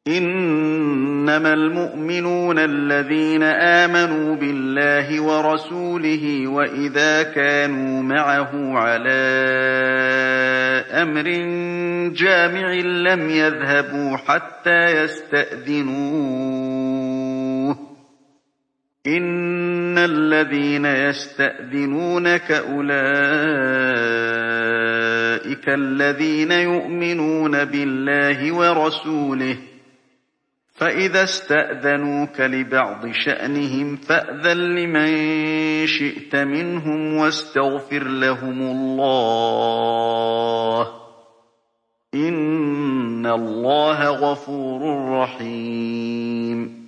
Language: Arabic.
إنما المؤمنون الذين آمنوا بالله ورسوله وإذا كانوا معه على أمر جامع لم يذهبوا حتى يستأذنوه. إن الذين يستأذنونك أولئك الذين يؤمنون بالله ورسوله، فإذا استأذنوك لبعض شأنهم فأذن لمن شئت منهم واستغفر لهم الله، إن الله غفور رحيم.